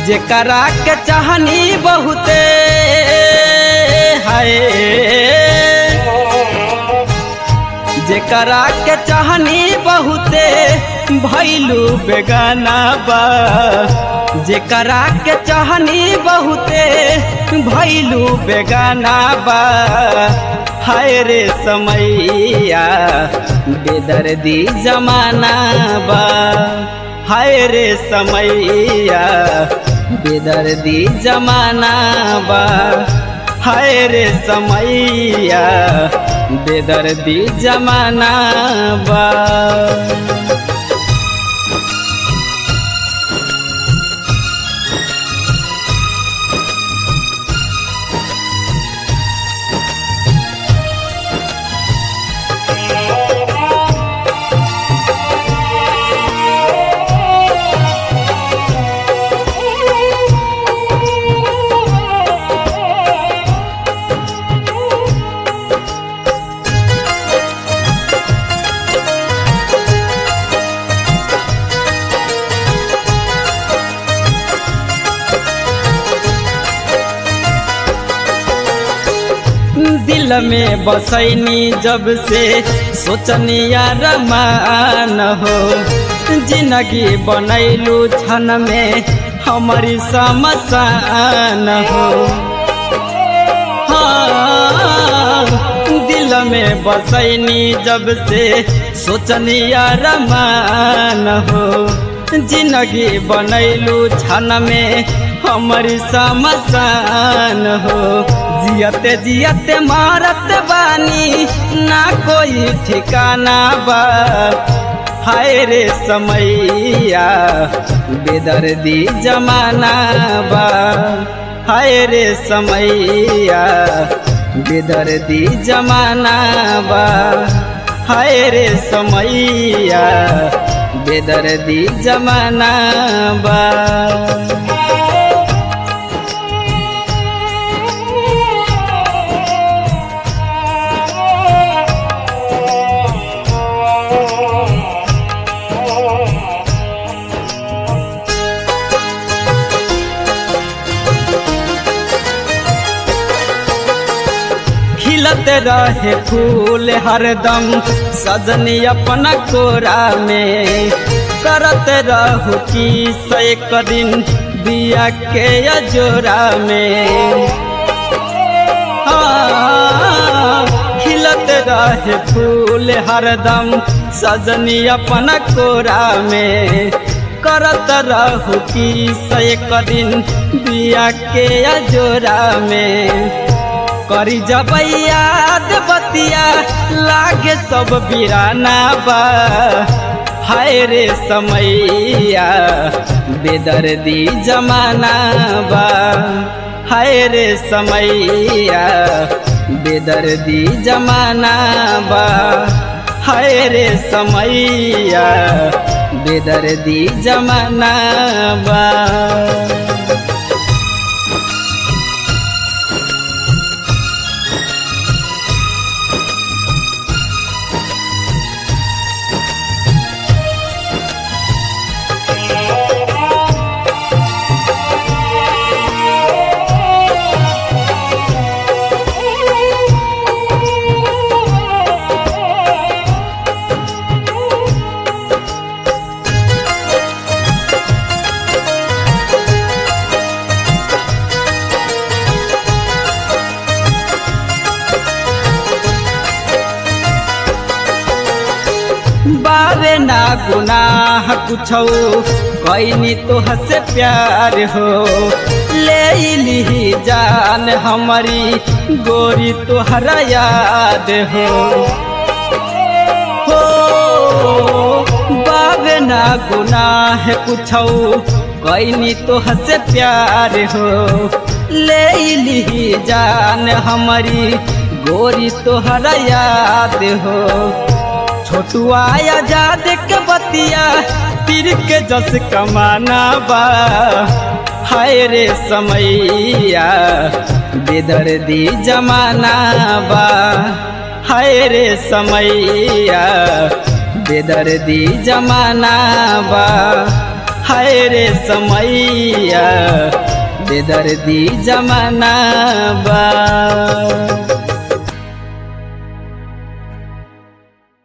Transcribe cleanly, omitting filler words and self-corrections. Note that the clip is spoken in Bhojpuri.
जेकरा के चाहनी बहुते हाय, जेकरा के चाहनी बहुते भैलू बेगाना बा, जेकरा के चाहनी बहुते भैलू बेगाना बा। हाय रे समैया बेदर्दी जमाना बा, हाय रे समैया बेदर्दी जमाना बा, हाय रे समैया बेदर्दी जमाना बा। दिल में बसैनी जब से सोचनिया रमान हो, जिंदगी बनैलू क्षण में हमारी समसान हो। हाँ, दिल में बसैनी जब से सोचनिया रमान हो, जिंदगी बनैलू क्षण में हमारी समसान हो। जियते जियते मारत बानी ना कोई ठिकाना बा, हाय रे समैया बेदर्दी जमाना बा, हाय रे समैया बेदर्दी जमाना बा, हाय रे समैया बेदर्दी जमाना बा। खिलते रहे फूल हरदम सजनी अपना कोरा में, करते रहू की एक दिन दिया के अजोरा में। हाँ, खिलते रहे फूल हरदम सजनी अपना कोरा में, करत रहू की एक दिन दिया के अजोरा में। करी जब याद बतिया लागे सब बिराना बा, हाय रे समैया बेदर्दी जमाना बा, हाय रे समैया बेदर्दी जमाना बा, हाय रे समैया बेदर्दी जमाना बा। बारे ना गुनाह कुछौ कैनी तोहसे प्यार हो, ले ली जान हमारी गोरी तोहरा याद हो। बारे ना गुनाह कुछौ कैनी तोहसे प्यार हो, ले ली जान हमारी गोरी तोहरा याद हो। छोटुआ आजाद के बतिया तीर के जस कमाना बा, हाय रे समैया बेदर्दी जमाना बा, हाय रे समैया बेदर्दी जमाना बा, हाय रे समैया बेदर्दी जमाना बा।